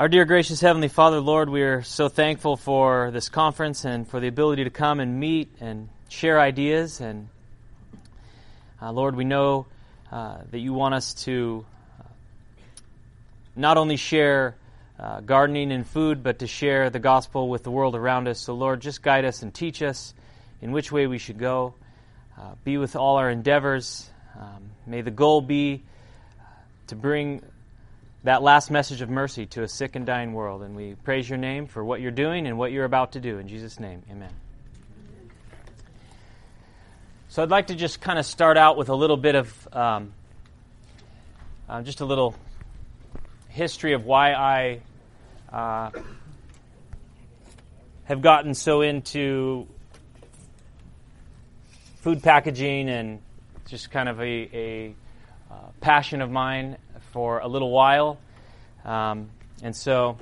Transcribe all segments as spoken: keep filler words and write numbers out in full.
Our dear gracious Heavenly Father, Lord, we are so thankful for this conference and for the ability to come and meet and share ideas. And uh, Lord, we know uh, that you want us to uh, not only share uh, gardening and food, but to share the gospel with the world around us. So Lord, just guide us and teach us in which way we should go. Uh, be with all our endeavors. Um, may the goal be to bring that last message of mercy to a sick and dying world. And we praise your name for what you're doing and what you're about to do. In Jesus' name, amen. So I'd like to just kind of start out with a little bit of, um, uh, just a little history of why I uh, have gotten so into food packaging and just kind of a, a uh, passion of mine for a little while. Um, and so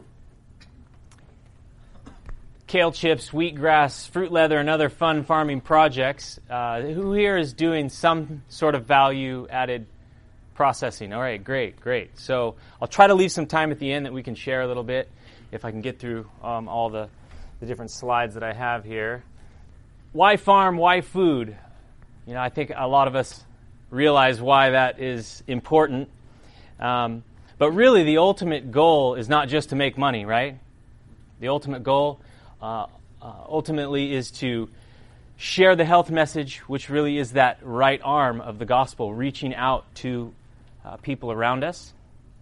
kale chips, wheatgrass, fruit leather, and other fun farming projects. Uh, who here is doing some sort of value-added processing? All right, great, great. So I'll try to leave some time at the end that we can share a little bit, if I can get through um, all the, the different slides that I have here. Why farm? Why food? You know, I think a lot of us realize why that is important. Um, but really, the ultimate goal is not just to make money, right? The ultimate goal uh, uh, ultimately is to share the health message, which really is that right arm of the gospel, reaching out to uh, people around us.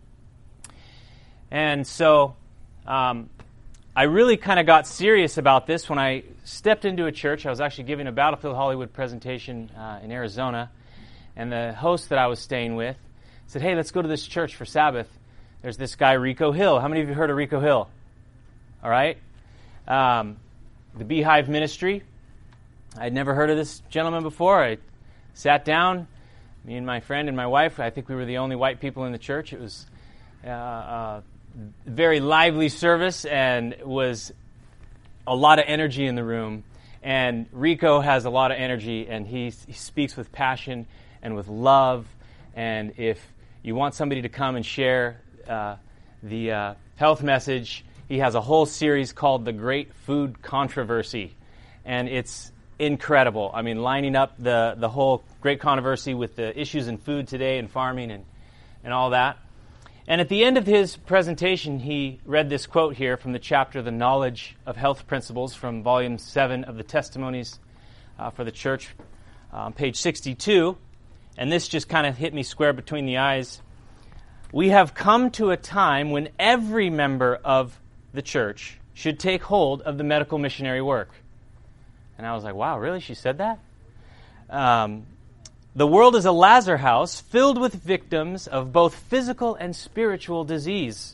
And so um, I really kind of got serious about this when I stepped into a church. I was actually giving a Battlefield Hollywood presentation uh, in Arizona, and the host that I was staying with said, hey, let's go to this church for Sabbath. There's this guy, Rico Hill. How many of you heard of Rico Hill? All right. Um, the Beehive Ministry. I'd never heard of this gentleman before. I sat down, me and my friend and my wife. I think we were the only white people in the church. It was uh, a very lively service and was a lot of energy in the room. And Rico has a lot of energy, and he, he speaks with passion and with love. And if you want somebody to come and share uh, the uh, health message, he has a whole series called The Great Food Controversy. And it's incredible. I mean, lining up the, the whole great controversy with the issues in food today and farming and, and all that. And at the end of his presentation, he read this quote here from the chapter, The Knowledge of Health Principles, from volume seven of the Testimonies uh, for the Church, uh, page sixty-two. And this just kind of hit me square between the eyes. We have come to a time when every member of the church should take hold of the medical missionary work. And I was like, wow, really? She said that? Um, the world is a Lazar house filled with victims of both physical and spiritual disease.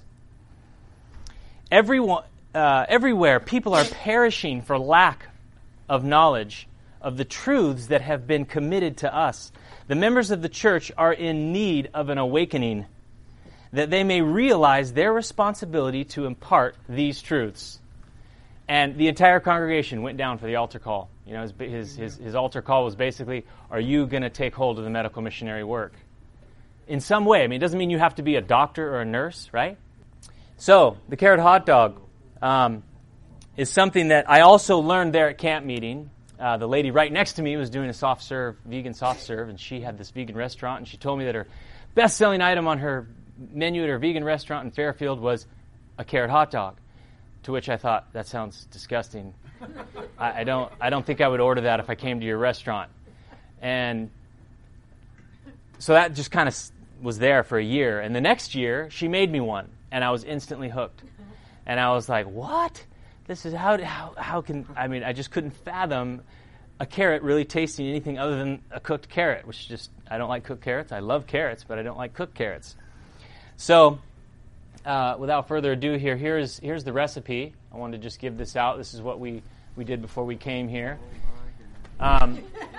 Everyone, uh, everywhere, people are perishing for lack of knowledge of the truths that have been committed to us. The members of the church are in need of an awakening, that they may realize their responsibility to impart these truths. And the entire congregation went down for the altar call. You know, his his his, his altar call was basically, are you going to take hold of the medical missionary work? In some way. I mean, it doesn't mean you have to be a doctor or a nurse, right? So, the carrot hot dog um, is something that I also learned there at camp meeting. Uh, the lady right next to me was doing a soft serve, vegan soft serve, and she had this vegan restaurant, and she told me that her best-selling item on her menu at her vegan restaurant in Fairfield was a carrot hot dog. To which I thought, that sounds disgusting. I, I don't I don't think I would order that if I came to your restaurant. And so that just kind of was there for a year. And the next year, she made me one, and I was instantly hooked. And I was like, what? This is how, how how can, I mean, I just couldn't fathom a carrot really tasting anything other than a cooked carrot, which just, I don't like cooked carrots. I love carrots, but I don't like cooked carrots. So, uh, without further ado here, here's here's the recipe. I wanted to just give this out. This is what we, we did before we came here. Um,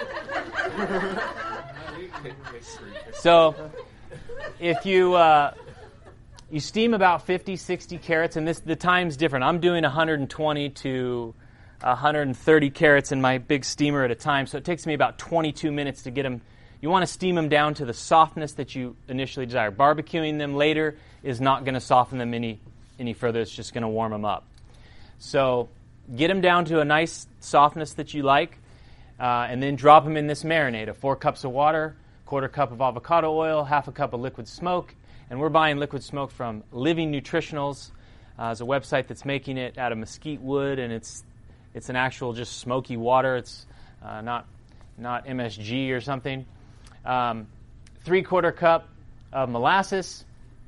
so, if you... Uh, You steam about fifty, sixty carrots, and this the time's different. I'm doing one hundred twenty to one hundred thirty carrots in my big steamer at a time, so it takes me about twenty-two minutes to get them. You want to steam them down to the softness that you initially desire. Barbecuing them later is not going to soften them any any further. It's just going to warm them up. So get them down to a nice softness that you like, uh, and then drop them in this marinade of four cups of water, quarter cup of avocado oil, half a cup of liquid smoke. And we're buying liquid smoke from Living Nutritionals. Uh, it's a website that's making it out of mesquite wood, and it's it's an actual just smoky water. It's uh, not not M S G or something. Um, three-quarter cup of molasses,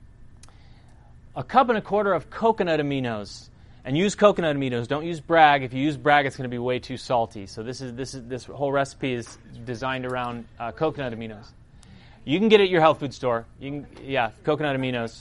a cup and a quarter of coconut aminos. And use coconut aminos. Don't use Bragg. If you use Bragg, it's going to be way too salty. So this is this is this whole recipe is designed around uh, coconut aminos. You can get it at your health food store. You can, yeah, coconut aminos.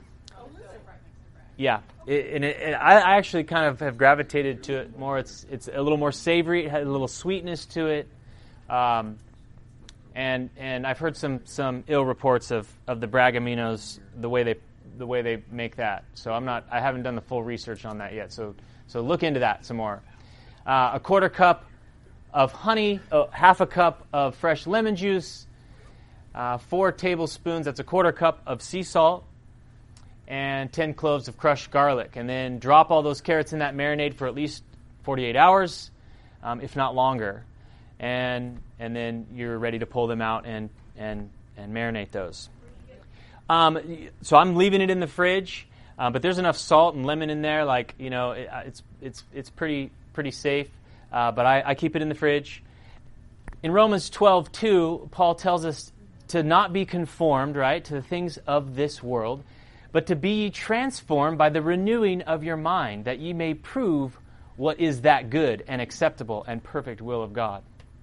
Yeah, it, and it, it, I, I actually kind of have gravitated to it more. It's it's a little more savory. It has a little sweetness to it, um, and and I've heard some some ill reports of, of the Bragg aminos, the way they the way they make that. So I'm not. I haven't done the full research on that yet. So so look into that some more. Uh, a quarter cup of honey, uh, half a cup of fresh lemon juice. Uh, four tablespoons, that's a quarter cup of sea salt, and ten cloves of crushed garlic. And then drop all those carrots in that marinade for at least forty-eight hours, um, if not longer. And and then you're ready to pull them out and and, and marinate those. Um, so I'm leaving it in the fridge, uh, but there's enough salt and lemon in there, like, you know, it, it's it's it's pretty pretty safe. Uh, but I, I keep it in the fridge. In Romans twelve two, Paul tells us to not be conformed, right, to the things of this world, but to be transformed by the renewing of your mind, that ye may prove what is that good and acceptable and perfect will of God.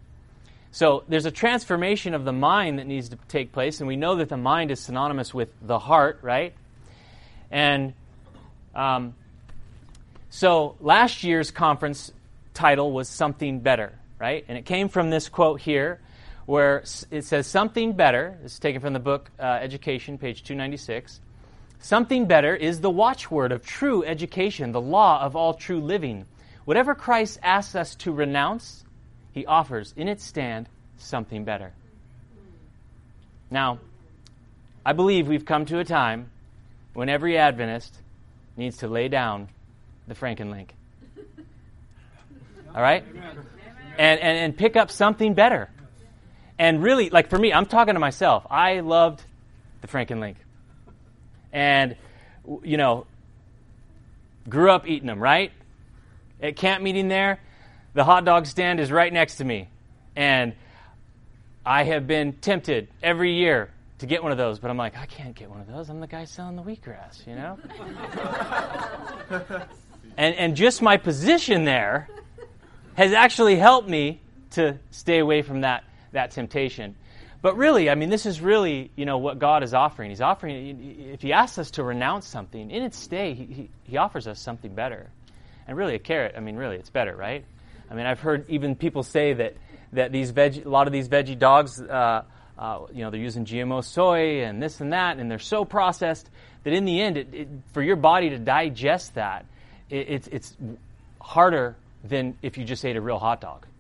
So there's a transformation of the mind that needs to take place, and we know that the mind is synonymous with the heart, right? And um, so last year's conference title was Something Better, right? And it came from this quote here, where it says something better. This is taken from the book uh, Education, page two ninety-six. Something better is the watchword of true education, the law of all true living. Whatever Christ asks us to renounce, he offers in its stand something better. Now, I believe we've come to a time when every Adventist needs to lay down the Frankenlink. All right? And, and, and pick up something better. And really, like for me, I'm talking to myself. I loved the Frankenlink. And, you know, grew up eating them, right? At camp meeting there, the hot dog stand is right next to me. And I have been tempted every year to get one of those. But I'm like, I can't get one of those. I'm the guy selling the wheatgrass, you know? and and just my position there has actually helped me to stay away from that that temptation. But really, I mean, this is really, you know, what God is offering. He's offering, if he asks us to renounce something, in its stay, he, he, he offers us something better. And really, a carrot, I mean, really, it's better, right? I mean, I've heard even people say that, that these veg, a lot of these veggie dogs, uh, uh, you know, they're using G M O soy and this and that, and they're so processed that in the end, it, it, for your body to digest that, it, it's, it's harder than if you just ate a real hot dog.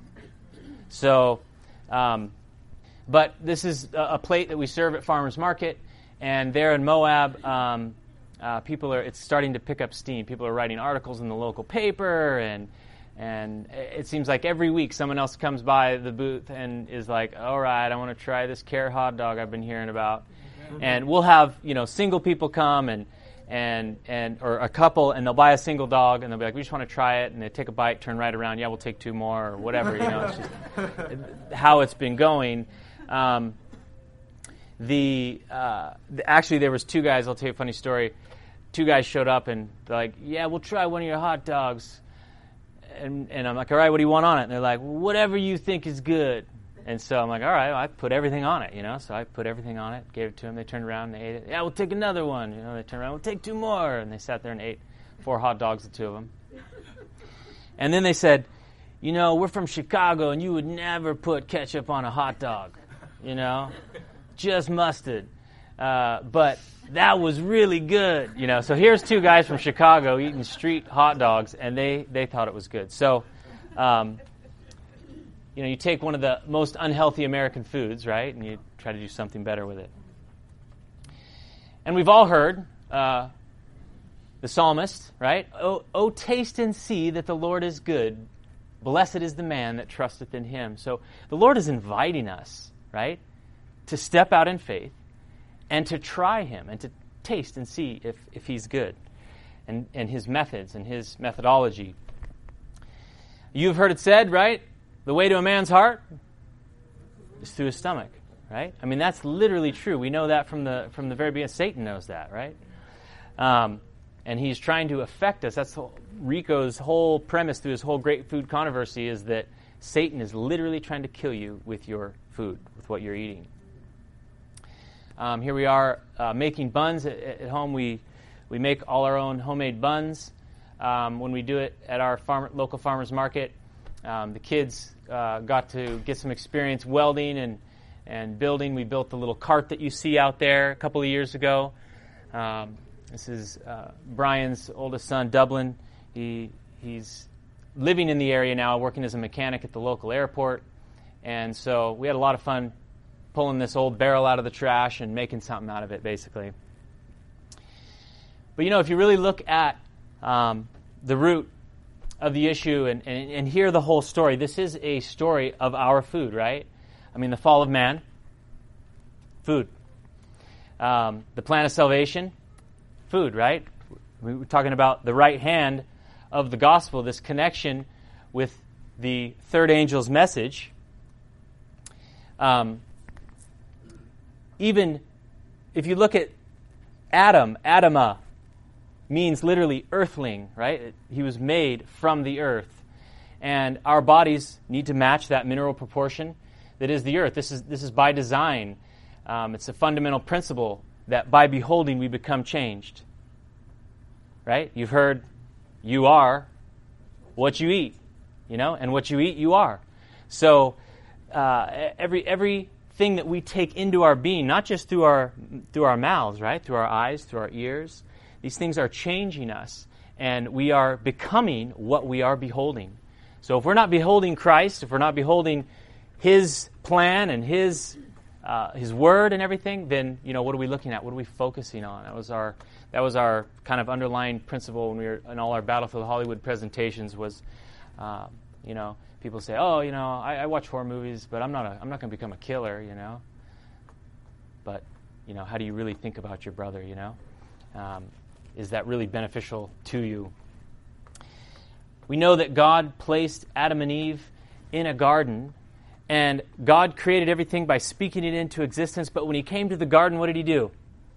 So... Um, but this is a, a plate that we serve at Farmers Market, and there in Moab, um, uh, people are. It's starting to pick up steam. People are writing articles in the local paper, and and it seems like every week someone else comes by the booth and is like, "All right, I want to try this carrot hot dog I've been hearing about," and we'll have you know single people come and and and or a couple, and they'll buy a single dog, and they'll be like, "We just want to try it," and they take a bite, turn right around, "Yeah, we'll take two more," or whatever. You know, it's just how it's been going. Um, the, uh, the actually there was two guys. I'll tell you a funny story. Two guys showed up and they're like, "Yeah, we'll try one of your hot dogs." And and I'm like, "All right, what do you want on it?" And they're like, "Whatever you think is good." And so I'm like, "All right, well, I put everything on it, you know." So I put everything on it, gave it to them. They turned around and they ate it. "Yeah, we'll take another one." You know, they turned around, "We'll take two more." And they sat there and ate four hot dogs, the two of them. And then they said, "You know, we're from Chicago, and you would never put ketchup on a hot dog. You know, just mustard. Uh, but that was really good." You know, so here's two guys from Chicago eating street hot dogs, and they, they thought it was good. So, um, you know, you take one of the most unhealthy American foods, right, and you try to do something better with it. And we've all heard uh, the psalmist, right? Oh, oh, taste and see that the Lord is good. Blessed is the man that trusteth in him. So the Lord is inviting us, right, to step out in faith and to try him and to taste and see if, if he's good and, and his methods and his methodology. You've heard it said, right? The way to a man's heart is through his stomach, right? I mean, that's literally true. We know that from the from the very beginning. Satan knows that, right? Um, and he's trying to affect us. That's Rico's whole premise through his whole great food controversy is that Satan is literally trying to kill you with your food, with what you're eating. Um, here we are uh, making buns at, at home. We we make all our own homemade buns. Um, when we do it at our farm, local farmers market, um, the kids uh, got to get some experience welding and and building. We built the little cart that you see out there a couple of years ago. Um, this is uh, Brian's oldest son, Dublin. He he's living in the area now, working as a mechanic at the local airport, and so we had a lot of fun pulling this old barrel out of the trash and making something out of it, basically. But you know, if you really look at um, the root of the issue and, and, and hear the whole story, this is a story of our food, right? I mean, the fall of man, food. Um, the plan of salvation, food, right? We were talking about the right hand of the gospel, this connection with the third angel's message. Um, even if you look at Adam, Adama means literally earthling, right? He was made from the earth. And our bodies need to match that mineral proportion that is the earth. This is this is by design. Um, it's a fundamental principle that by beholding we become changed. Right? You've heard, you are what you eat, you know, and what you eat, you are. So uh, every everything that we take into our being, not just through our through our mouths, right, through our eyes, through our ears, these things are changing us, and we are becoming what we are beholding. So if we're not beholding Christ, if we're not beholding His plan and His uh, His Word and everything, then you know what are we looking at? What are we focusing on? That was our that was our kind of underlying principle when we were in all our Battlefield Hollywood presentations. Was uh, you know people say, oh, you know, I, I watch horror movies, but I'm not a, I'm not going to become a killer, you know. But you know, how do you really think about your brother? You know, um, is that really beneficial to you? We know that God placed Adam and Eve in a garden, and God created everything by speaking it into existence, but when He came to the garden, what did He do?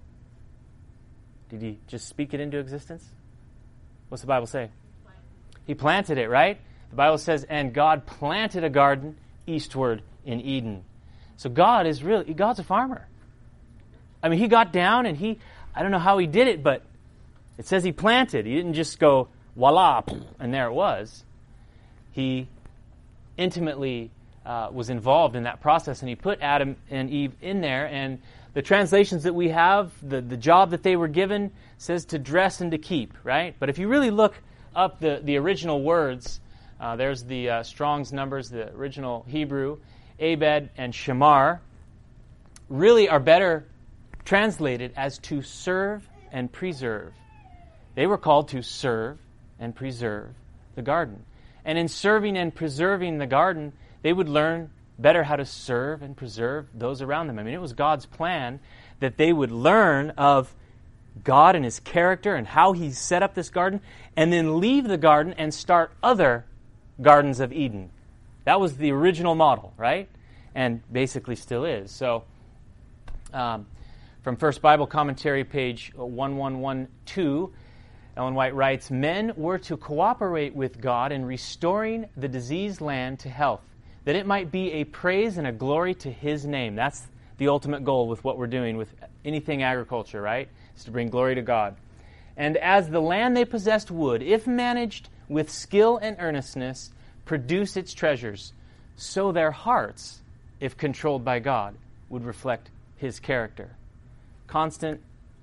Did He just speak it into existence? What's the Bible say? He planted it, right? The Bible says, and God planted a garden eastward in Eden. So God is really, God's a farmer. I mean, He got down and He, I don't know how He did it, but it says He planted. He didn't just go, voila, and there it was. He intimately uh, was involved in that process, and He put Adam and Eve in there. And the translations that we have, the, the job that they were given, says to dress and to keep, right? But if you really look up the, the original words, uh, there's the uh, Strong's numbers, the original Hebrew, Abed and Shamar, really are better translated as to serve and preserve. They were called to serve and preserve the garden. And in serving and preserving the garden, they would learn better how to serve and preserve those around them. I mean, it was God's plan that they would learn of God and His character and how He set up this garden, and then leave the garden and start other gardens of Eden. That was the original model, right? And basically still is. So, um, from First Bible Commentary, page one one one two, Ellen White writes, men were to cooperate with God in restoring the diseased land to health, that it might be a praise and a glory to His name. That's the ultimate goal with what we're doing with anything agriculture, right? Is to bring glory to God. And as the land they possessed would, if managed with skill and earnestness, produce its treasures, so their hearts, if controlled by God, would reflect His character. Constant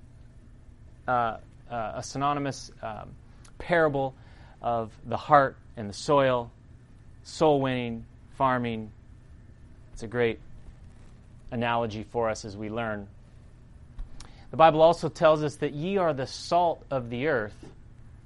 uh, Uh, a synonymous um, parable of the heart and the soil, soul winning, farming. It's a great analogy for us as we learn. The Bible also tells us that ye are the salt of the earth.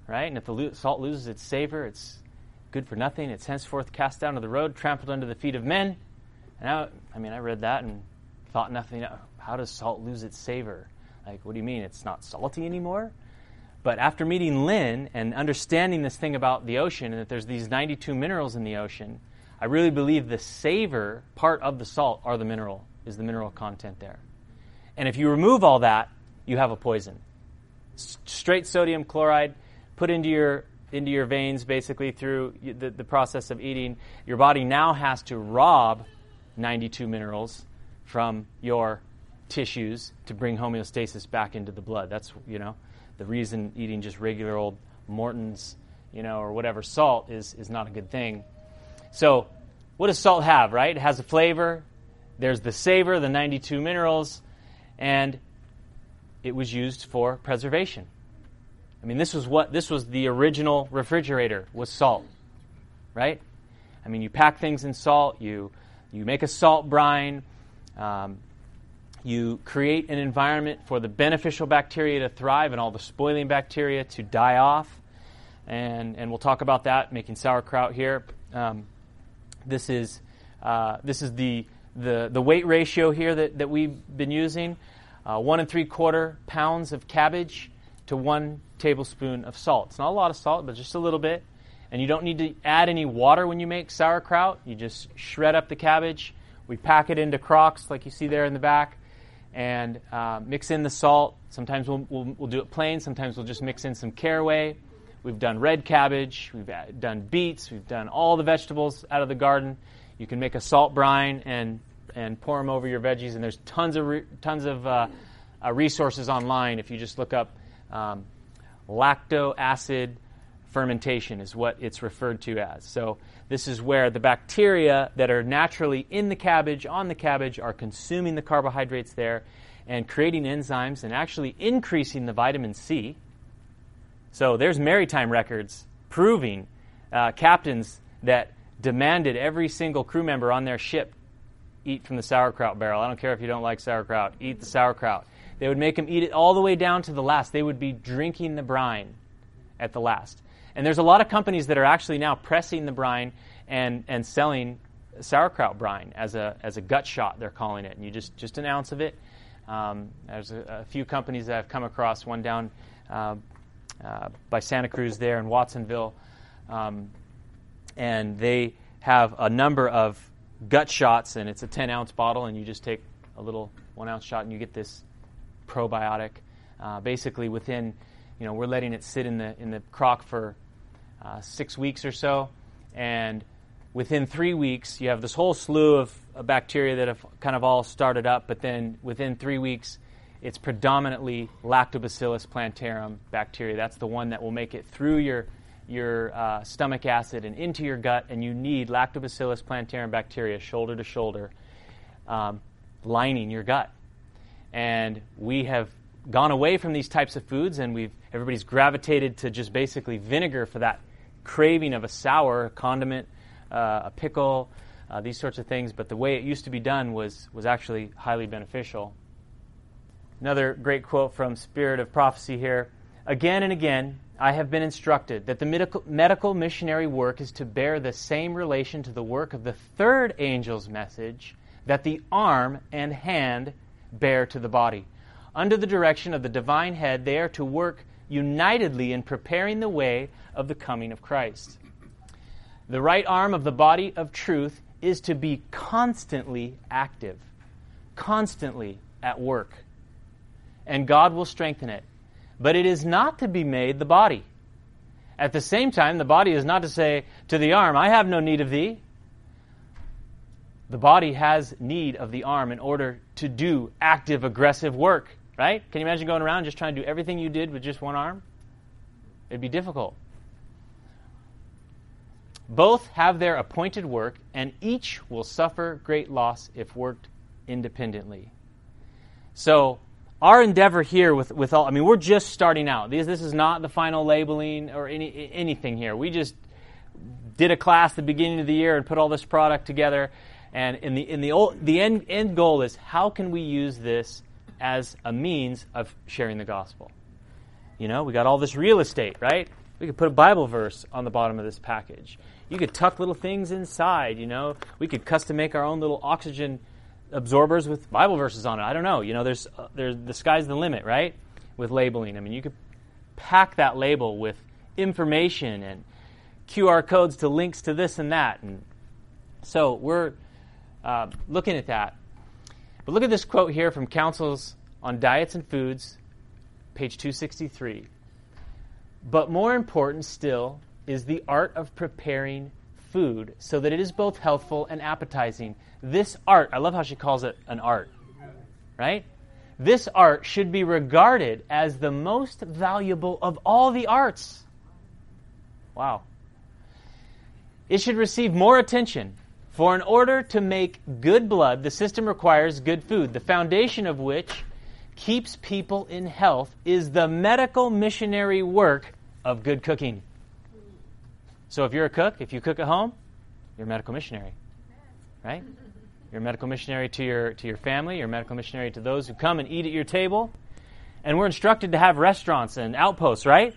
right? And if the lo- salt loses its savor, it's good for nothing. It's henceforth cast down to the road, trampled under the feet of men. And I, I mean, I read that and thought nothing. How does salt lose its savor? Like, what do you mean? It's not salty anymore? But after meeting Lynn and understanding this thing about the ocean and that there's these ninety-two minerals in the ocean, I really believe the savor part of the salt are the mineral, is the mineral content there. And if you remove all that, you have a poison. S- straight sodium chloride put into your into your veins basically through the, the process of eating. Your body now has to rob ninety-two minerals from your tissues to bring homeostasis back into the blood. That's, you know, the reason eating just regular old Morton's, you know, or whatever salt is, is not a good thing. So what does salt have, right? It has a flavor. There's the savor, the ninety-two minerals, and it was used for preservation. I mean, this was what this was the original refrigerator, was salt, right? I mean, you pack things in salt, you you make a salt brine, um, you create an environment for the beneficial bacteria to thrive and all the spoiling bacteria to die off, and and we'll talk about that, making sauerkraut here. Um, this is uh, this is the the the weight ratio here that, that we've been using. Uh, one and three quarter pounds of cabbage to one tablespoon of salt. It's not a lot of salt, but just a little bit. And you don't need to add any water when you make sauerkraut. You just shred up the cabbage. We pack it into crocks like you see there in the back and uh, mix in the salt. Sometimes we'll, we'll, we'll do it plain. Sometimes we'll just mix in some caraway. We've done red cabbage. We've done beets. We've done all the vegetables out of the garden. You can make a salt brine and and pour them over your veggies. And there's tons of re- tons of uh, uh, resources online. If you just look up um, lacto acid fermentation is what it's referred to as. So this is where the bacteria that are naturally in the cabbage, on the cabbage, are consuming the carbohydrates there and creating enzymes and actually increasing the vitamin C. So there's maritime records proving uh, captains that demanded every single crew member on their ship eat from the sauerkraut barrel. I don't care if you don't like sauerkraut. Eat the sauerkraut. They would make them eat it all the way down to the last. They would be drinking the brine at the last. And there's a lot of companies that are actually now pressing the brine and, and selling sauerkraut brine as a as a gut shot, they're calling it. And you just, just an ounce of it. Um, there's a, a few companies that I've come across, one down uh, uh, by Santa Cruz there in Watsonville. Um, and they have a number of gut shots, and it's a ten-ounce bottle, and you just take a little one-ounce shot, and you get this probiotic. Uh, basically, within, you know, we're letting it sit in the in the crock for uh, six weeks or so, and within three weeks, you have this whole slew of, of bacteria that have kind of all started up, but then within three weeks, it's predominantly Lactobacillus plantarum bacteria. That's the one that will make it through your your uh, stomach acid and into your gut, and you need Lactobacillus plantarum bacteria shoulder to shoulder um, lining your gut. And we have gone away from these types of foods, and we've everybody's gravitated to just basically vinegar for that craving of a sour a condiment, uh, a pickle, uh, these sorts of things. But the way it used to be done was was actually highly beneficial. Another great quote from Spirit of Prophecy here. Again and again, I have been instructed that the medical, medical missionary work is to bear the same relation to the work of the third angel's message that the arm and hand bear to the body. Under the direction of the divine head, they are to work unitedly in preparing the way of the coming of Christ. The right arm of the body of truth is to be constantly active, constantly at work, and God will strengthen it. But it is not to be made the body. At the same time, the body is not to say to the arm, I have no need of thee. The body has need of the arm in order to do active, aggressive work, right? Can you imagine going around just trying to do everything you did with just one arm? It'd be difficult. Both have their appointed work, and each will suffer great loss if worked independently. So, our endeavor here with, with all, I mean, we're just starting out. This, this is not the final labeling or any anything here. We just did a class at the beginning of the year and put all this product together. And in the in the old, the end end goal is how can we use this as a means of sharing the gospel? You know, we got all this real estate, right? We could put a Bible verse on the bottom of this package. You could tuck little things inside, you know. We could custom make our own little oxygen absorbers with Bible verses on it. I don't know. You know, there's, uh, there's the sky's the limit, right? With labeling. I mean, you could pack that label with information and Q R codes to links to this and that. And so we're uh, looking at that. But look at this quote here from Counsels on Diets and Foods, page two sixty-three. But more important still is the art of preparing food so that it is both healthful and appetizing. This art, I love how she calls it an art, right? This art should be regarded as the most valuable of all the arts. Wow. It should receive more attention. For in order to make good blood, the system requires good food, the foundation of which keeps people in health is the medical missionary work of good cooking. So if you're a cook, if you cook at home, you're a medical missionary, right? You're a medical missionary to your to your family. You're a medical missionary to those who come and eat at your table. And we're instructed to have restaurants and outposts, right?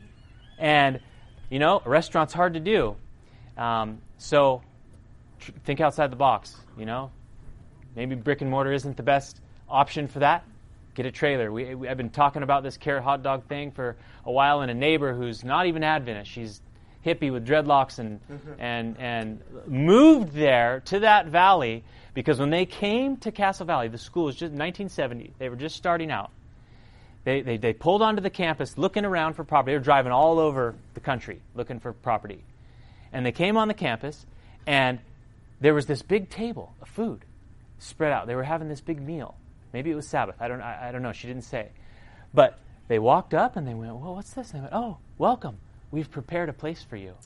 And, you know, a restaurant's hard to do. Um, so tr- think outside the box, you know. Maybe brick and mortar isn't the best option for that. Get a trailer. We, we I've been talking about this carrot hot dog thing for a while, and a neighbor who's not even Adventist. She's hippie with dreadlocks and and and moved there to that valley because when they came to Castle Valley, the school was just nineteen seventy. They were just starting out. They, they they pulled onto the campus looking around for property. They were driving all over the country looking for property. And they came on the campus, and there was this big table of food spread out. They were having this big meal. Maybe it was Sabbath. I don't I, I don't know. She didn't say. But they walked up, and they went, well, what's this? And they went, oh, welcome. We've prepared a place for you.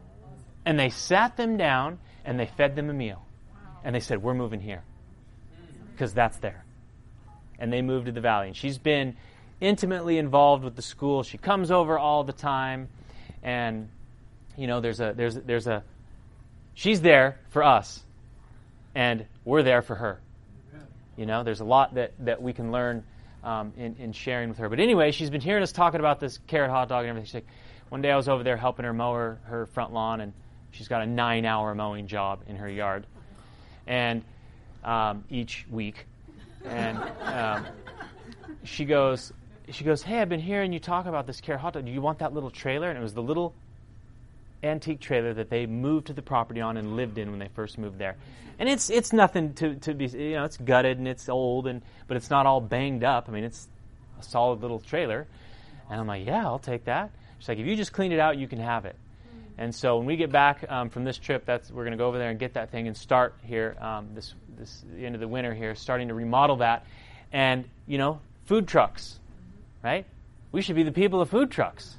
And they sat them down, and they fed them a meal. And they said, we're moving here because that's there. And they moved to the valley. And she's been intimately involved with the school. She comes over all the time. And, you know, there's a, there's, there's a, she's there for us. And we're there for her. You know, there's a lot that, that we can learn um, in, in sharing with her. But anyway, she's been hearing us talking about this carrot hot dog and everything. She's like, one day I was over there helping her mow her, her front lawn, and she's got a nine-hour mowing job in her yard, and um, each week. And um, she goes, she goes, hey, I've been hearing you talk about this carrot hot dog. Do you want that little trailer? And it was the little antique trailer that they moved to the property on and lived in when they first moved there. And it's it's nothing to, to be, you know, it's gutted and it's old, and but it's not all banged up. I mean, it's a solid little trailer. And I'm like, yeah, I'll take that. She's like, if you just clean it out, you can have it. And so when we get back um, from this trip, that's we're going to go over there and get that thing and start here um, this this the end of the winter here, starting to remodel that. And, you know, food trucks, right? We should be the people of food trucks.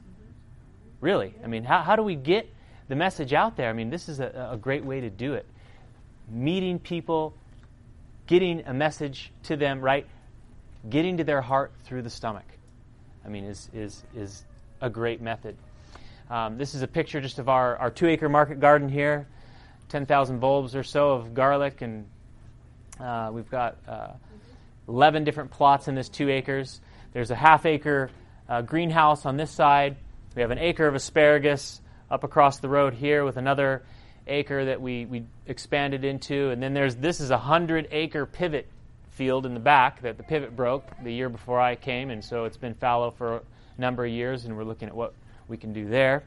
Really. I mean, how how do we get the message out there? I mean, this is a, a great way to do it. Meeting people, getting a message to them, right? Getting to their heart through the stomach. I mean, is is is a great method. Um, this is a picture just of our, our two-acre market garden here, ten thousand bulbs or so of garlic, and uh, we've got uh, eleven different plots in this two acres. There's a half-acre uh, greenhouse on this side. We have an acre of asparagus up across the road here with another acre that we, we expanded into, and then there's this is a hundred-acre pivot field in the back that the pivot broke the year before I came, and so it's been fallow for a number of years, and we're looking at what we can do there.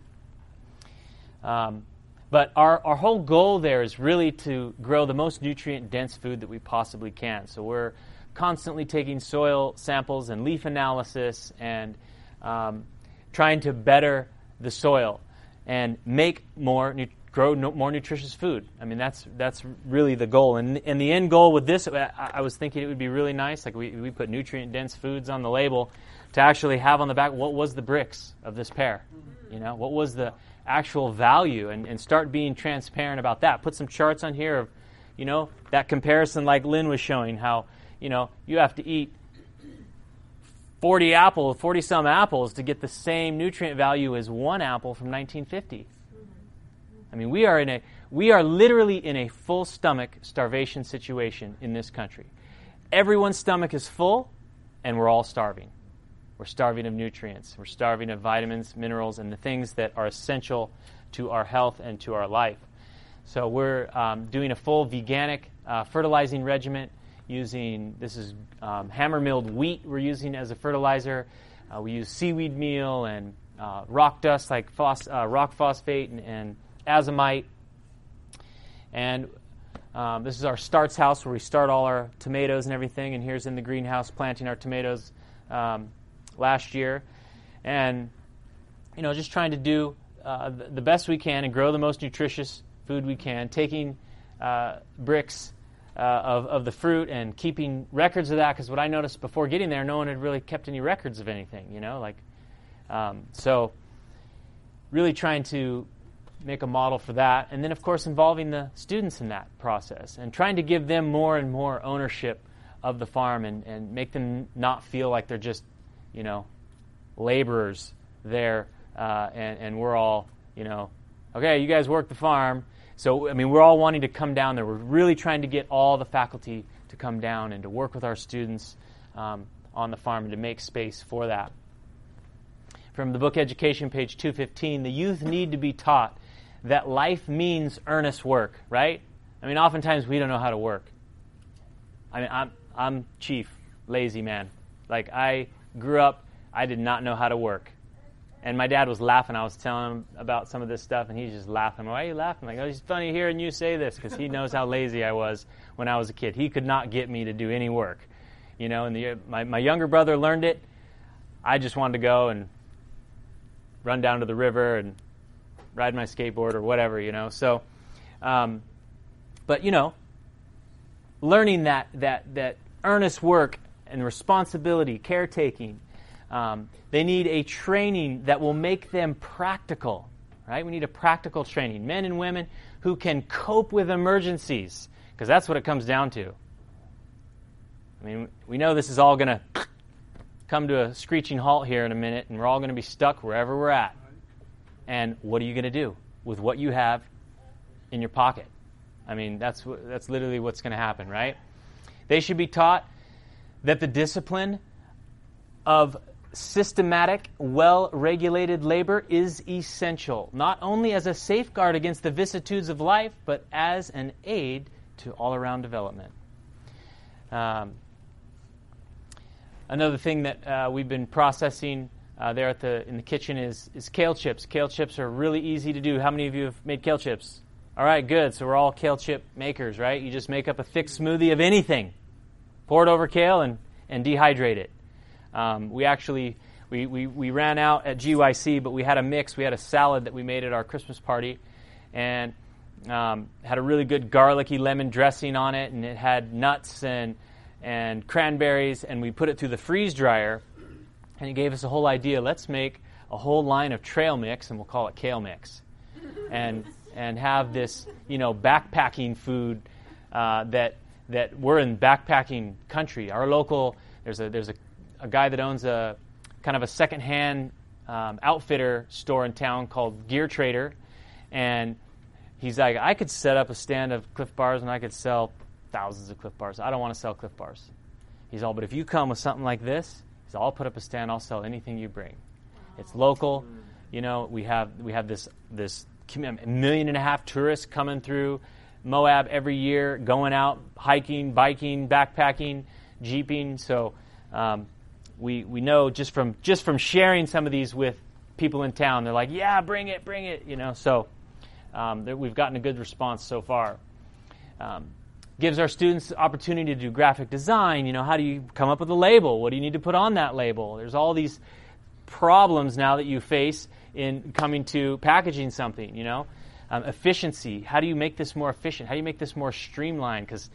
Um, but our, our whole goal there is really to grow the most nutrient-dense food that we possibly can. So we're constantly taking soil samples and leaf analysis and um, trying to better the soil and make more, nu- grow no, more nutritious food. I mean, that's that's really the goal. And, and the end goal with this, I, I was thinking it would be really nice, like we, we put nutrient-dense foods on the label, to actually have on the back what was the bricks of this pear, you know, what was the actual value, and, and start being transparent about that. Put some charts on here of, you know, that comparison like Lynn was showing, how, you know, you have to eat forty apples, forty-some apples to get the same nutrient value as one apple from nineteen fifty. I mean, we are in a, we are literally in a full stomach starvation situation in this country. Everyone's stomach is full, and we're all starving. we're starving of nutrients. We're starving of vitamins, minerals, and the things that are essential to our health and to our life. So we're um, doing a full veganic uh, fertilizing regimen using, this is um, hammer-milled wheat we're using as a fertilizer. Uh, we use seaweed meal and uh, rock dust like phos- uh, rock phosphate and, and azomite. And um, this is our starts house where we start all our tomatoes and everything. And here's in the greenhouse planting our tomatoes um, last year. And, you know, just trying to do uh, the best we can and grow the most nutritious food we can, taking uh, bricks uh, of, of the fruit and keeping records of that, because what I noticed before getting there, no one had really kept any records of anything, you know, like, um, so really trying to make a model for that, and then of course involving the students in that process and trying to give them more and more ownership of the farm and, and make them not feel like they're just, you know, laborers there, uh, and, and we're all, you know, okay, you guys work the farm. So, I mean, we're all wanting to come down there. We're really trying to get all the faculty to come down and to work with our students um, on the farm and to make space for that. From the book Education, page two fifteen, the youth need to be taught that life means earnest work, right? I mean, oftentimes we don't know how to work. I mean, I'm, I'm chief, lazy man. Like, I grew up, I did not know how to work. And my dad was laughing. I was telling him about some of this stuff, and he's just laughing. Why are you laughing? Like, oh, it's funny hearing you say this, because he knows how lazy I was when I was a kid. He could not get me to do any work. You know, and the, my, my younger brother learned it. I just wanted to go and run down to the river and ride my skateboard or whatever, you know. So, um, but, you know, learning that, that, that earnest work and responsibility, caretaking, Um, they need a training that will make them practical, right? We need a practical training. Men and women who can cope with emergencies, because that's what it comes down to. I mean, we know this is all going to come to a screeching halt here in a minute, and we're all going to be stuck wherever we're at. And what are you going to do with what you have in your pocket? I mean, that's what, that's literally what's going to happen, right? They should be taught that the discipline of systematic, well-regulated labor is essential, not only as a safeguard against the vicissitudes of life, but as an aid to all-around development. Um, another thing that uh, we've been processing uh, there at the in the kitchen is, is kale chips. Kale chips are really easy to do. How many of you have made kale chips? All right, good. So we're all kale chip makers, right? You just make up a thick smoothie of anything, pour it over kale, and, and dehydrate it. Um, we actually, we, we, we ran out at G Y C, but we had a mix. We had a salad that we made at our Christmas party, and um, had a really good garlicky lemon dressing on it, and it had nuts and and cranberries, and we put it through the freeze dryer, and it gave us a whole idea. Let's make a whole line of trail mix, and we'll call it kale mix, and and have this, you know, backpacking food uh, that that we're in backpacking country. Our local, there's a there's a a guy that owns a kind of a secondhand um, outfitter store in town called Gear Trader, and he's like, I could set up a stand of Cliff Bars and I could sell thousands of Cliff Bars. I don't want to sell Cliff Bars. He's all, but if you come with something like this, he's all, I'll put up a stand. I'll sell anything you bring. It's local. You know, we have we have this this a million and a half tourists coming through Moab every year, going out hiking, biking, backpacking, jeeping. So. Um, We we know just from just from sharing some of these with people in town, they're like, yeah, bring it, bring it, you know. So um, we've gotten a good response so far. Um, gives our students the opportunity to do graphic design. You know, how do you come up with a label? What do you need to put on that label? There's all these problems now that you face in coming to packaging something. You know, um, efficiency. How do you make this more efficient? How do you make this more streamlined? Because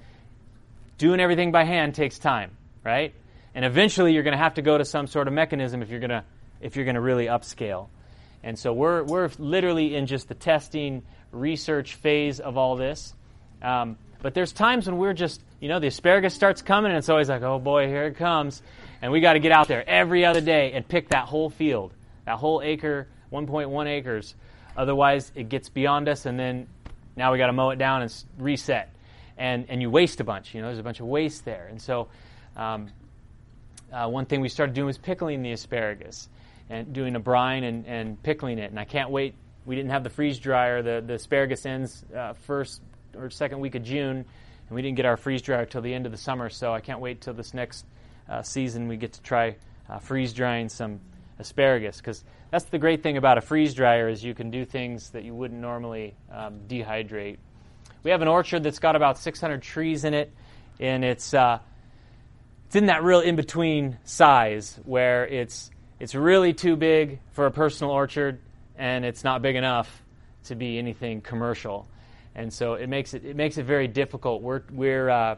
doing everything by hand takes time, right? And eventually, you're going to have to go to some sort of mechanism if you're going to if you're going to really upscale. And so we're we're literally in just the testing, research phase of all this. Um, but there's times when we're just, you know, the asparagus starts coming, and it's always like, oh boy, here it comes, and we got to get out there every other day and pick that whole field, that whole acre, one point one acres. Otherwise, it gets beyond us, and then now we got to mow it down and reset, and and you waste a bunch. You know, there's a bunch of waste there, and so. Um, uh, one thing we started doing was pickling the asparagus and doing a brine and, and pickling it. And I can't wait. We didn't have the freeze dryer. The, the asparagus ends uh, first or second week of June, and we didn't get our freeze dryer till the end of the summer. So I can't wait till this next uh, season we get to try uh, freeze drying some asparagus, because that's the great thing about a freeze dryer is you can do things that you wouldn't normally um, dehydrate. We have an orchard that's got about six hundred trees in it, and it's uh, it's in that real in-between size where it's it's really too big for a personal orchard, and it's not big enough to be anything commercial. And so it makes it it makes it very difficult. We're we're uh,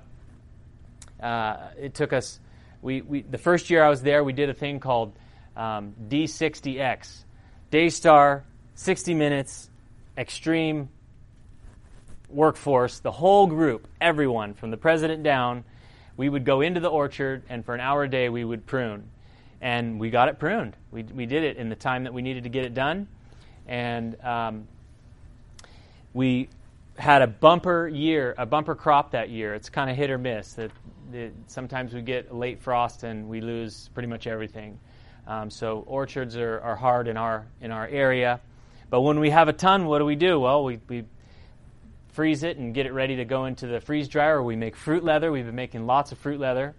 uh, it took us we, we the first year I was there, we did a thing called um, D sixty X, Daystar, sixty minutes, extreme workforce. The whole group, everyone from the president down, we would go into the orchard, and for an hour a day we would prune, and we got it pruned. We we did it in the time that we needed to get it done, and um, we had a bumper year, a bumper crop that year. It's kind of hit or miss. That sometimes we get a late frost and we lose pretty much everything. Um, so orchards are, are hard in our in our area. But when we have a ton, what do we do? Well, we we freeze it and get it ready to go into the freeze dryer. Or we make fruit leather. We've been making lots of fruit leather.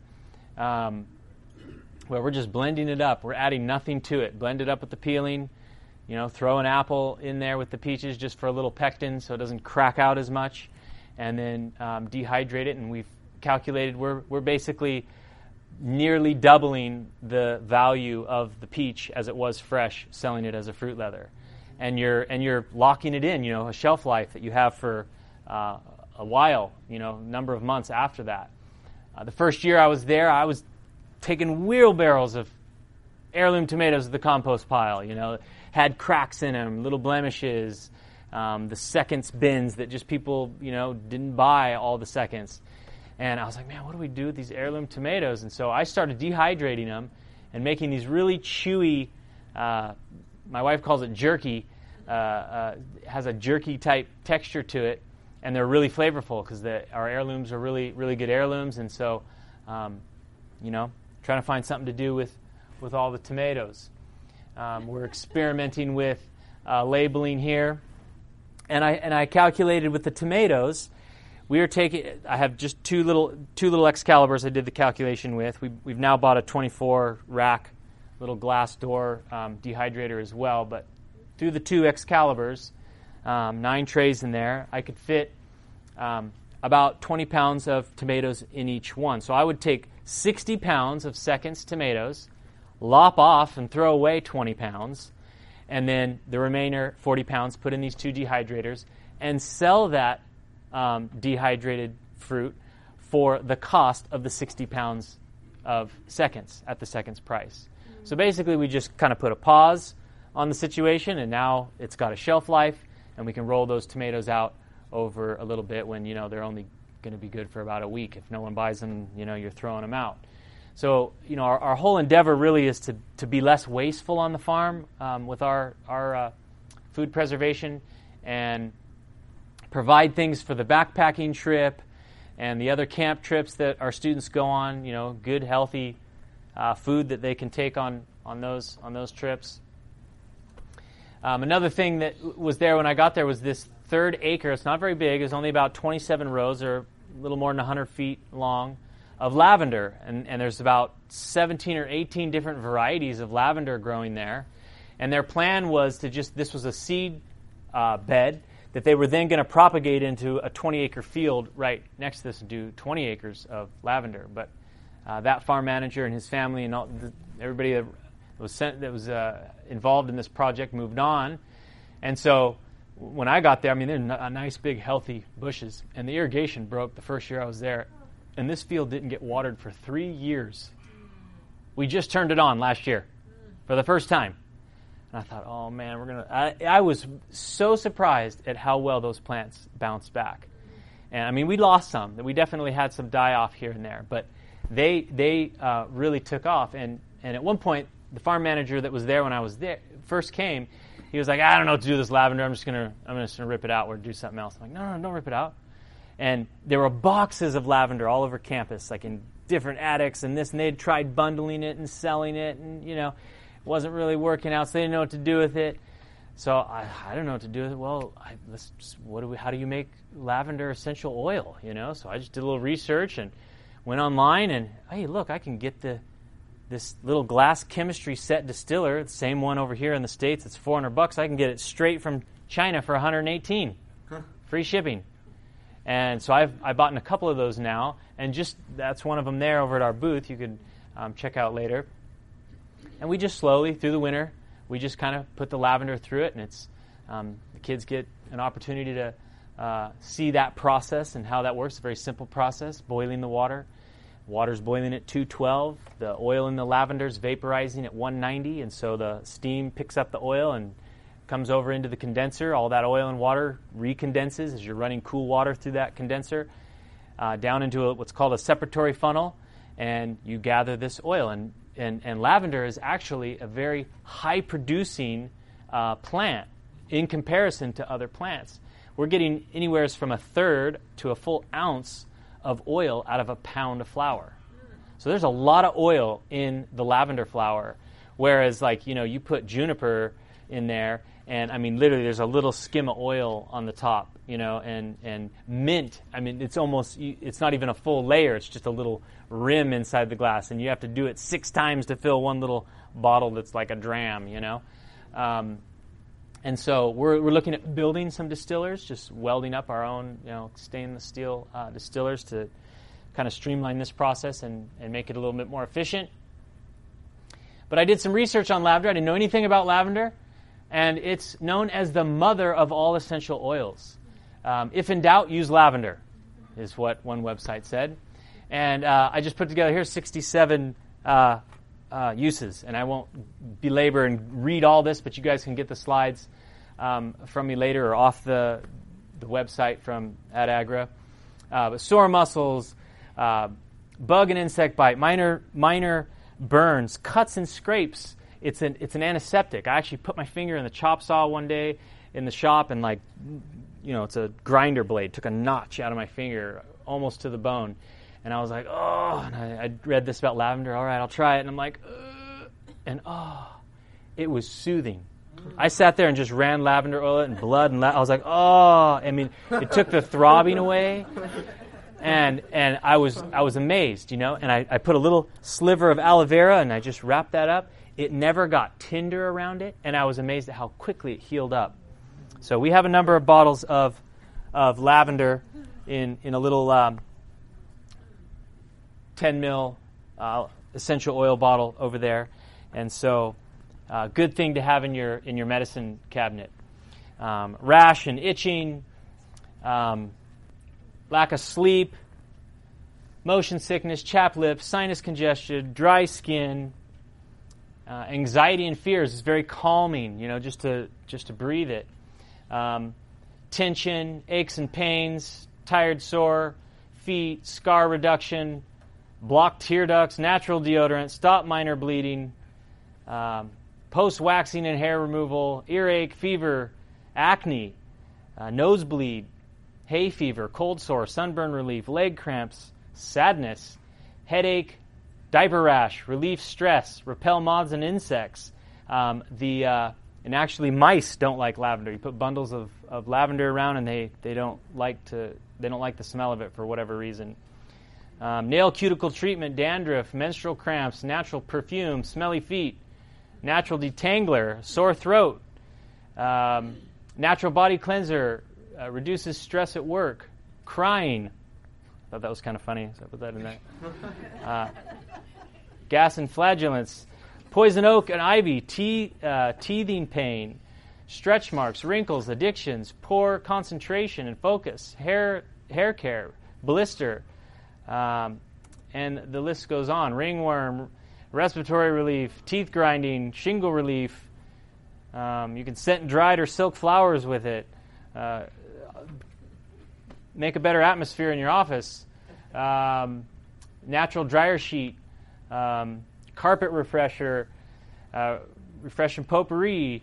Um, where we're just blending it up. We're adding nothing to it. Blend it up with the peeling. You know, throw an apple in there with the peaches just for a little pectin so it doesn't crack out as much, and then um, dehydrate it. And we've calculated we're we're basically nearly doubling the value of the peach as it was fresh, selling it as a fruit leather. And you're and you're locking it in, you know, a shelf life that you have for uh, a while, you know, number of months after that. Uh, the first year I was there, I was taking wheelbarrows of heirloom tomatoes to the compost pile, you know, had cracks in them, little blemishes, um, the seconds bins that just people, you know, didn't buy all the seconds. And I was like, man, what do we do with these heirloom tomatoes? And so I started dehydrating them and making these really chewy, uh, my wife calls it jerky, uh, uh, has a jerky type texture to it, and they're really flavorful because our heirlooms are really, really good heirlooms. And so, um, you know, trying to find something to do with, with all the tomatoes. Um, we're experimenting with uh, labeling here, and I and I calculated with the tomatoes. We are taking. I have just two little two little Excaliburs. I did the calculation with. We we've now bought a twenty-four rack, little glass door um, dehydrator as well. But through the two Excaliburs, um, nine trays in there, I could fit um, about twenty pounds of tomatoes in each one. So I would take sixty pounds of Seconds tomatoes, lop off and throw away twenty pounds, and then the remainder, forty pounds, put in these two dehydrators, and sell that um, dehydrated fruit for the cost of the sixty pounds of Seconds at the Seconds price. Mm-hmm. So basically we just kind of put a pause on the situation, and now it's got a shelf life, and we can roll those tomatoes out over a little bit when, you know, they're only going to be good for about a week. If no one buys them, you know, you're throwing them out. So, you know, our, our whole endeavor really is to, to be less wasteful on the farm um, with our, our uh, food preservation, and provide things for the backpacking trip and the other camp trips that our students go on, you know, good, healthy uh, food that they can take on, on those on those trips. Um, another thing that was there when I got there was this third acre. It's not very big. It's only about twenty-seven rows, or a little more than one hundred feet long, of lavender, and, and there's about seventeen or eighteen different varieties of lavender growing there. And their plan was to just, this was a seed uh, bed that they were then going to propagate into a twenty acre field right next to this and do twenty acres of lavender. But uh, that farm manager and his family and all, the, everybody that was sent, that was uh, involved in this project moved on. And so when I got there, I mean, they're n- nice, big, healthy bushes, and the irrigation broke the first year I was there. And this field didn't get watered for three years. We just turned it on last year for the first time. And I thought, oh, man, we're going to... I I was so surprised at how well those plants bounced back. And, I mean, we lost some. We definitely had some die-off here and there. But they they uh, really took off. And, and at one point, the farm manager that was there when I was there first came, he was like, I don't know what to do with this lavender. I'm just going to I'm just going to rip it out or do something else. I'm like, no, no, don't rip it out. And there were boxes of lavender all over campus, like in different addicts and this, and they'd tried bundling it and selling it, and, you know, it wasn't really working out, so they didn't know what to do with it. So I, I don't know what to do with it. Well, I, let's just, what do we? How do you make lavender essential oil? You know, so I just did a little research and went online, and hey, look, I can get the this little glass chemistry set distiller, the same one over here in the States. It's four hundred bucks. I can get it straight from China for one hundred eighteen, huh. Free shipping. And so I've I bought in a couple of those now, and just that's one of them there over at our booth. You can um, check out later. And we just slowly through the winter. We just kind of put the lavender through it, and it's um, the kids get an opportunity to uh, see that process and how that works. It's a very simple process, boiling the water. Water's boiling at two twelve. The oil in the lavender is vaporizing at one ninety, and so the steam picks up the oil and comes over into the condenser. All that oil and water recondenses as you're running cool water through that condenser uh, down into a, what's called a separatory funnel, and you gather this oil. And And, and lavender is actually a very high-producing uh, plant in comparison to other plants. We're getting anywhere from a third to a full ounce of oil out of a pound of flower. So there's a lot of oil in the lavender flower, whereas, like, you know, you put juniper in there, and, I mean, literally there's a little skim of oil on the top, you know, and, and mint, I mean, it's almost, it's not even a full layer, it's just a little rim inside the glass, and you have to do it six times to fill one little bottle that's like a dram, you know. Um, and so we're we're looking at building some distillers, just welding up our own, you know, stainless steel uh, distillers to kind of streamline this process and, and make it a little bit more efficient. But I did some research on lavender. I didn't know anything about lavender, and it's known as the mother of all essential oils. Um, if in doubt, use lavender, is what one website said. And uh, I just put together here sixty-seven uh, uh, uses, and I won't belabor and read all this, but you guys can get the slides um, from me later or off the the website from AdAgra. Uh, but sore muscles, uh, bug and insect bite, minor minor burns, cuts and scrapes. It's an it's an antiseptic. I actually put my finger in the chop saw one day in the shop, and like, you know, it's a grinder blade. Took a notch out of my finger, almost to the bone. And I was like, oh, and I, I read this about lavender. All right, I'll try it. And I'm like, Ugh. and oh, it was soothing. I sat there and just ran lavender oil and blood, and la- I was like, oh, I mean, it took the throbbing away, and and I was I was amazed, you know. And I, I put a little sliver of aloe vera, and I just wrapped that up. It never got tinder around it, and I was amazed at how quickly it healed up. So we have a number of bottles of of lavender in in a little Um, ten mil uh, essential oil bottle over there, and so uh, good thing to have in your in your medicine cabinet. Um, rash and itching, um, lack of sleep, motion sickness, chapped lips, sinus congestion, dry skin, uh, anxiety and fears is very calming. You know, just to just to breathe it. Um, tension, aches and pains, tired, sore feet, scar reduction. Blocked tear ducts, natural deodorant, stop minor bleeding, um, post-waxing and hair removal, earache, fever, acne, uh, nosebleed, hay fever, cold sore, sunburn relief, leg cramps, sadness, headache, diaper rash, relief stress, repel moths and insects. Um, the uh, and actually mice don't like lavender. You put bundles of, of lavender around, and they, they don't like to they don't like the smell of it for whatever reason. Um, nail cuticle treatment, dandruff, menstrual cramps, natural perfume, smelly feet, natural detangler, sore throat, um, natural body cleanser, uh, reduces stress at work, crying. I thought that was kind of funny, so I put that in there. Uh, gas and flagellants, poison oak and ivy, te- uh, teething pain, stretch marks, wrinkles, addictions, poor concentration and focus, hair hair care, blister, Um, and the list goes on. Ringworm, respiratory relief, teeth grinding, shingle relief. Um, you can scent dried or silk flowers with it. Uh, make a better atmosphere in your office. Um, natural dryer sheet, um, carpet refresher, uh, refreshing potpourri.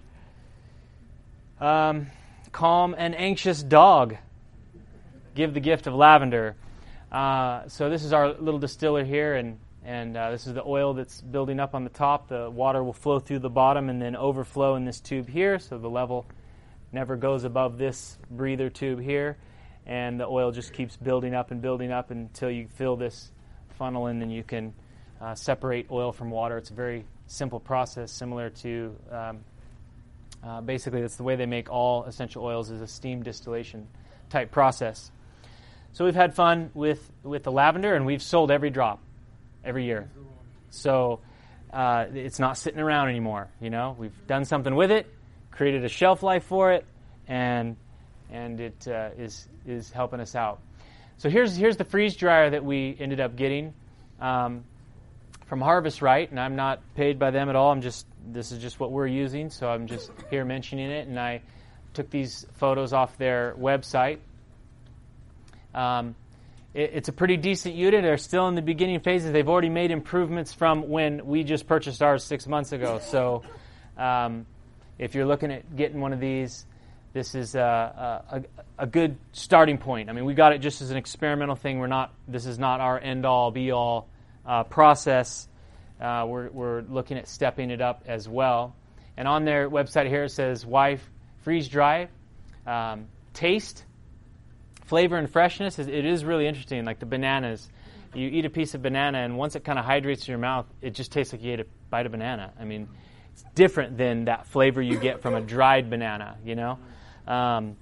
Um, calm an anxious dog. Give the gift of lavender. Uh, so this is our little distiller here, and, and uh, this is the oil that's building up on the top. The water will flow through the bottom and then overflow in this tube here, so the level never goes above this breather tube here, and the oil just keeps building up and building up until you fill this funnel, and then you can uh, separate oil from water. It's a very simple process, similar to um, uh, basically that's the way they make all essential oils, is a steam distillation type process. So we've had fun with, with the lavender, and we've sold every drop every year. So uh, it's not sitting around anymore. You know, we've done something with it, created a shelf life for it, and and it uh, is is helping us out. So here's here's the freeze dryer that we ended up getting um, from Harvest Right, and I'm not paid by them at all. I'm just this is just what we're using, so I'm just here mentioning it. And I took these photos off their website. Um, it, it's a pretty decent unit. They're still in the beginning phases. They've already made improvements from when we just purchased ours six months ago. So um, if you're looking at getting one of these, this is a, a, a good starting point. I mean, we got it just as an experimental thing. We're not. This is not our end-all, be-all uh, process. Uh, we're, we're looking at stepping it up as well. And on their website here it says, why freeze dry? Um, taste, flavor, and freshness. Is, it is really interesting. Like the bananas, you eat a piece of banana, and once it kind of hydrates in your mouth, it just tastes like you ate a bite of banana. I mean, it's different than that flavor you get from a dried banana, you know? Um,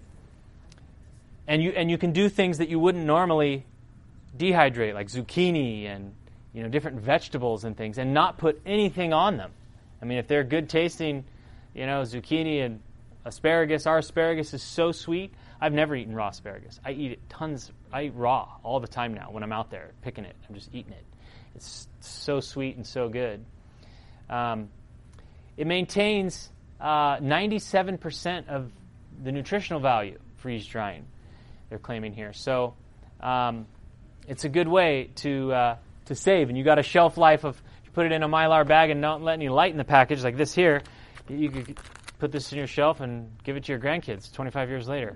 and you and you can do things that you wouldn't normally dehydrate, like zucchini and you know different vegetables and things, and not put anything on them. I mean, if they're good tasting, you know, zucchini and asparagus. Our asparagus is so sweet. I've never eaten raw asparagus. I eat it tons. I eat raw all the time now when I'm out there picking it. I'm just eating it. It's so sweet and so good. Um, it maintains uh, ninety-seven percent of the nutritional value freeze drying, they're claiming here. So um, it's a good way to uh, to save. And you got a shelf life of, you put it in a Mylar bag and not let any light in the package like this here, you could put this in your shelf and give it to your grandkids twenty-five years later.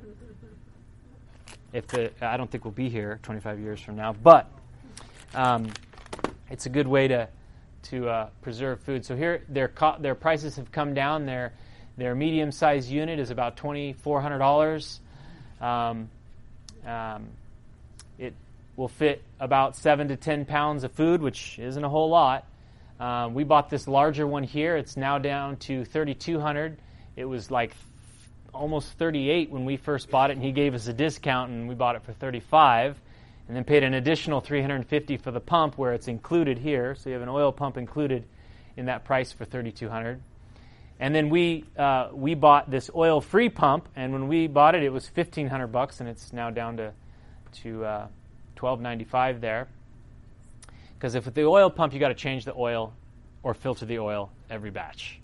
If the, I don't think we'll be here twenty-five years from now, but um, it's a good way to to uh, preserve food. So here their co- their prices have come down. Their their medium-sized unit is about twenty-four hundred dollars. Um, um, it will fit about seven to ten pounds of food, which isn't a whole lot. Um, we bought this larger one here. It's now down to thirty-two hundred dollars. It was like almost thirty-eight when we first bought it, and he gave us a discount, and we bought it for thirty-five dollars, and then paid an additional three hundred fifty dollars for the pump, where it's included here. So you have an oil pump included in that price for thirty-two hundred dollars. And then we uh, we bought this oil-free pump, and when we bought it, it was fifteen hundred bucks, and it's now down to to uh, twelve ninety-five there. Because if with the oil pump, you got to change the oil or filter the oil every batch,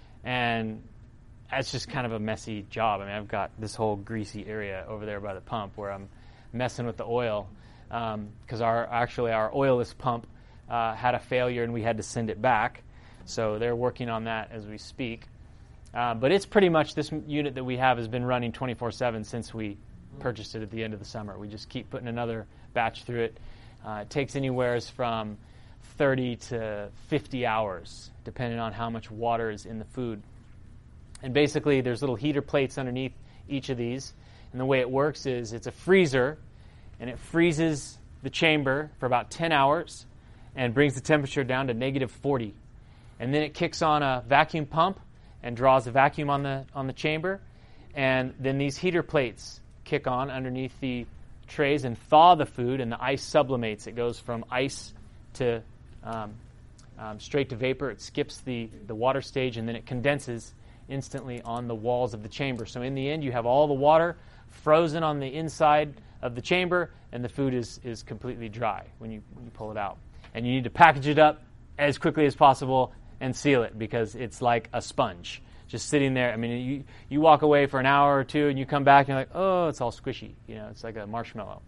and that's just kind of a messy job. I mean, I've got this whole greasy area over there by the pump where I'm messing with the oil because um, our actually our oilless pump uh, had a failure and we had to send it back. So they're working on that as we speak. Uh, but it's pretty much, this unit that we have has been running twenty-four seven since we purchased it at the end of the summer. We just keep putting another batch through it. Uh, it takes anywhere from thirty to fifty hours, depending on how much water is in the food. And basically, there's little heater plates underneath each of these. And the way it works is it's a freezer, and it freezes the chamber for about ten hours and brings the temperature down to negative forty. And then it kicks on a vacuum pump and draws a vacuum on the on the chamber. And then these heater plates kick on underneath the trays and thaw the food, and the ice sublimates. It goes from ice to um, um, straight to vapor. It skips the, the water stage, and then it condenses instantly on the walls of the chamber. So in the end, you have all the water frozen on the inside of the chamber, and the food is, is completely dry when you, when you pull it out. And you need to package it up as quickly as possible and seal it, because it's like a sponge just sitting there. I mean, you you walk away for an hour or two and you come back and you're like, oh, it's all squishy. You know, it's like a marshmallow.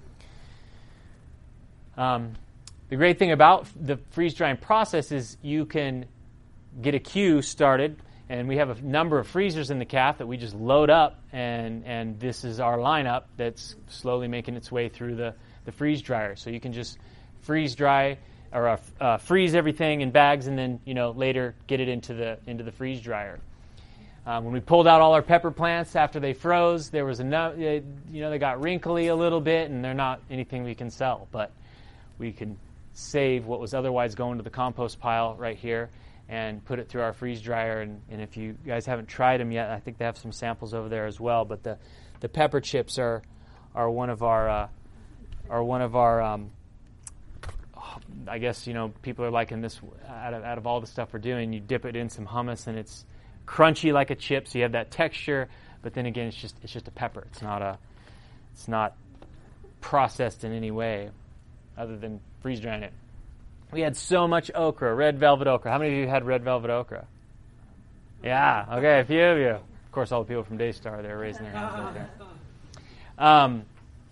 Um, the great thing about the freeze drying process is you can get a queue started, and we have a number of freezers in the calf that we just load up, and and this is our lineup that's slowly making its way through the the freeze dryer. So you can just freeze dry or uh, uh, freeze everything in bags, and then you know later get it into the into the freeze dryer. Um, when we pulled out all our pepper plants after they froze, there was enough. Uh, you know, they got wrinkly a little bit, and they're not anything we can sell. But we can save what was otherwise going to the compost pile right here and put it through our freeze dryer. And, and if you guys haven't tried them yet, I think they have some samples over there as well. But the, the pepper chips are are one of our uh, are one of our. Um, I guess you know people are liking this out of out of all the stuff we're doing. You dip it in some hummus, and it's crunchy like a chip, so you have that texture. But then again, it's just it's just a pepper. It's not a it's not processed in any way other than freeze drying it. We had so much okra, red velvet okra. How many of you had red velvet okra? Yeah, okay, a few of you. Of course, all the people from Daystar, they're raising their hands right there. Um,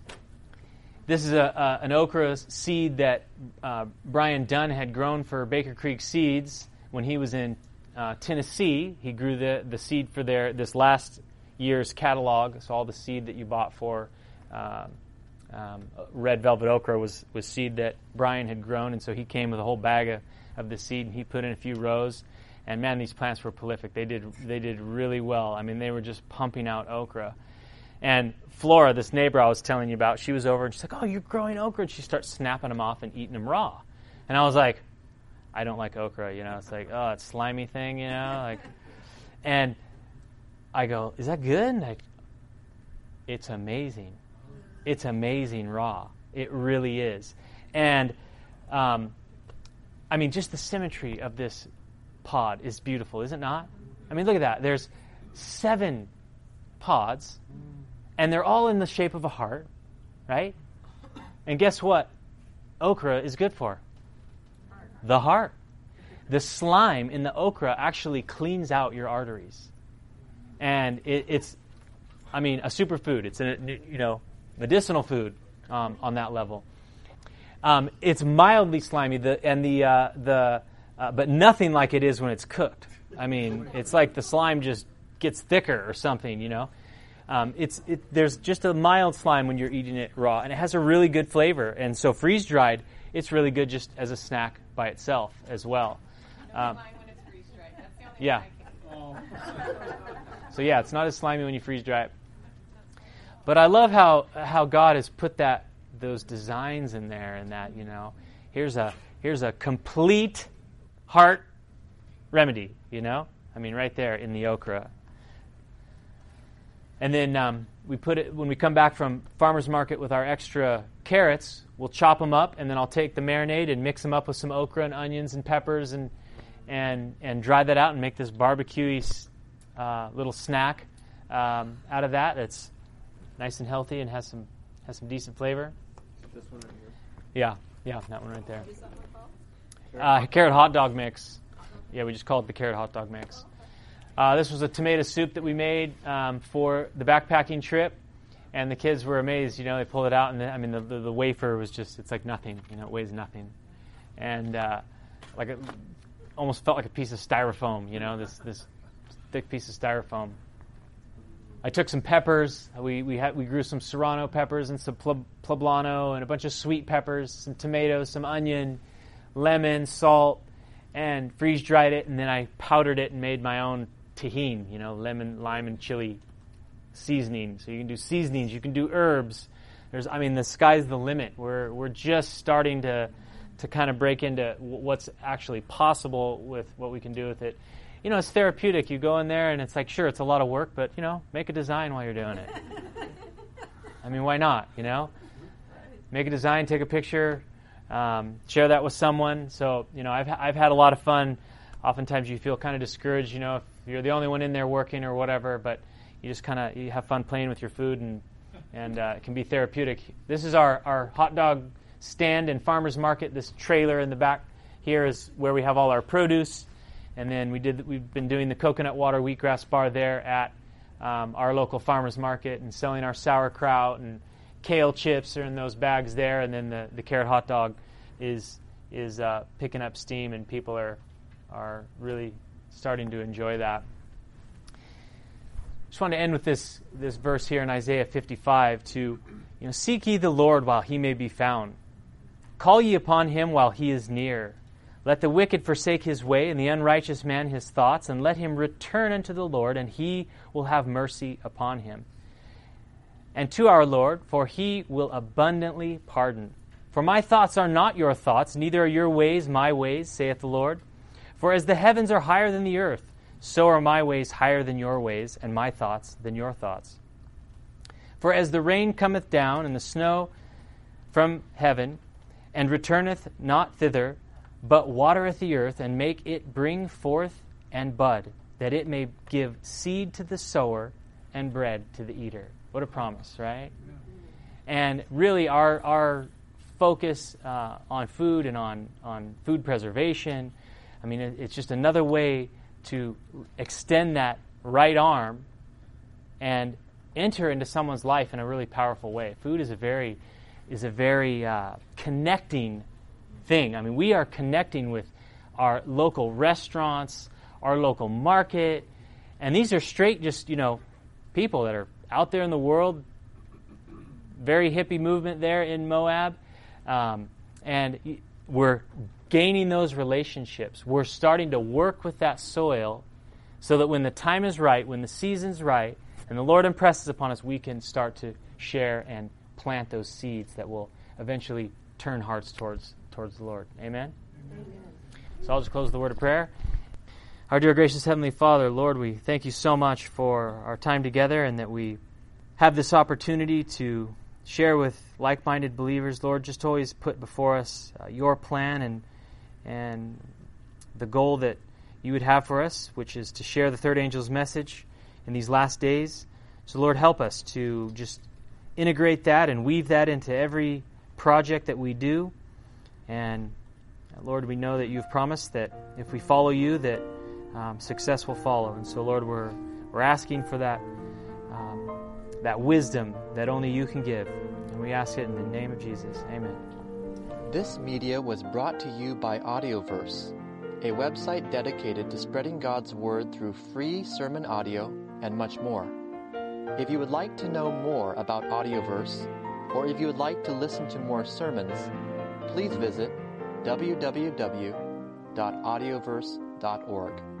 this is a, a an okra seed that uh, Brian Dunn had grown for Baker Creek Seeds when he was in uh, Tennessee. He grew the, the seed for their this last year's catalog, so all the seed that you bought for uh, Um, red velvet okra was, was seed that Brian had grown, and so he came with a whole bag of, of the seed, and he put in a few rows. And man, these plants were prolific. They did they did really well. I mean, they were just pumping out okra. And Flora, this neighbor I was telling you about, she was over and she's like, "Oh, you're growing okra," and she starts snapping them off and eating them raw. And I was like, I don't like okra, you know. It's like, oh, it's slimy thing, you know. Like, and I go, "Is that good?" And like, it's amazing. It's amazing raw. It really is. And, um, I mean, just the symmetry of this pod is beautiful, is it not? I mean, look at that. There's seven pods, and they're all in the shape of a heart, right? And guess what okra is good for? The heart. The slime in the okra actually cleans out your arteries. And it, it's, I mean, a superfood. It's, a, you know, medicinal food um, on that level. Um, it's mildly slimy, the, and the uh, the uh, but nothing like it is when it's cooked. I mean, it's like the slime just gets thicker or something, you know. Um, it's it, there's just a mild slime when you're eating it raw, and it has a really good flavor. And so freeze dried, it's really good just as a snack by itself as well. Um, when it's freeze dried. That's the only yeah. So yeah, it's not as slimy when you freeze dry it. But I love how how God has put that those designs in there, and that, you know, here's a here's a complete heart remedy, you know? I mean, right there in the okra. And then um, we put it when we come back from farmer's market with our extra carrots, we'll chop them up, and then I'll take the marinade and mix them up with some okra and onions and peppers, and and and dry that out and make this barbecue-y uh, little snack um, out of that. It's nice and healthy and has some has some decent flavor. This one right here. Yeah, yeah, that one right there. Uh, carrot hot dog mix. Yeah, we just call it the carrot hot dog mix. Uh, this was a tomato soup that we made um, for the backpacking trip, and the kids were amazed. You know, they pulled it out, and the, I mean, the, the the wafer was just—it's like nothing. You know, it weighs nothing, and uh, like it almost felt like a piece of styrofoam. You know, this this thick piece of styrofoam. I took some peppers. We we had we grew some serrano peppers and some poblano and a bunch of sweet peppers, some tomatoes, some onion, lemon, salt, and freeze dried it. And then I powdered it and made my own tahini, you know, lemon, lime, and chili seasoning. So you can do seasonings, you can do herbs. There's, I mean, the sky's the limit. We're we're just starting to to kind of break into what's actually possible with what we can do with it. You know, it's therapeutic. You go in there and it's like, sure, it's a lot of work, but, you know, make a design while you're doing it. I mean, why not, you know? Make a design, take a picture, um, share that with someone. So, you know, I've I've had a lot of fun. Oftentimes you feel kind of discouraged, you know, if you're the only one in there working or whatever, but you just kind of, you have fun playing with your food, and and uh, it can be therapeutic. This is our, our hot dog stand and farmer's market. This trailer in the back here is where we have all our produce. And then we did. We've been doing the coconut water wheatgrass bar there at um, our local farmers market, and selling our sauerkraut and kale chips are in those bags there. And then the, the carrot hot dog is is uh, picking up steam, and people are are really starting to enjoy that. just want to end with this this verse here in Isaiah fifty-five to, you know, seek ye the Lord while he may be found. Call ye upon him while he is near. Let the wicked forsake his way, and the unrighteous man his thoughts, and let him return unto the Lord, and he will have mercy upon him. And to our Lord, for he will abundantly pardon. For my thoughts are not your thoughts, neither are your ways my ways, saith the Lord. For as the heavens are higher than the earth, so are my ways higher than your ways, and my thoughts than your thoughts. For as the rain cometh down, and the snow from heaven, and returneth not thither, but watereth the earth, and make it bring forth and bud, that it may give seed to the sower and bread to the eater. What a promise, right? Yeah. And really our our focus uh, on food and on, on food preservation, I mean, it, it's just another way to extend that right arm and enter into someone's life in a really powerful way. Food is a very is a very uh, connecting thing. I mean, we are connecting with our local restaurants, our local market, and these are straight just, you know, people that are out there in the world. Very hippie movement there in Moab. Um, and we're gaining those relationships. We're starting to work with that soil so that when the time is right, when the season's right, and the Lord impresses upon us, we can start to share and plant those seeds that will eventually turn hearts towards towards the Lord. Amen? Amen. So I'll just close with the word of prayer. Our dear gracious Heavenly Father, Lord, we thank you so much for our time together and that we have this opportunity to share with like-minded believers. Lord, just always put before us uh, your plan and and the goal that you would have for us, which is to share the third angel's message in these last days. So Lord, help us to just integrate that and weave that into every project that we do. And uh, Lord, we know that you've promised that if we follow you, that um, success will follow. And so Lord, we're we're asking for that um, that wisdom that only you can give. And we ask it in the name of Jesus. Amen. This media was brought to you by Audioverse, a website dedicated to spreading God's Word through free sermon audio and much more. If you would like to know more about Audioverse, or if you would like to listen to more sermons, please visit w w w dot audioverse dot org.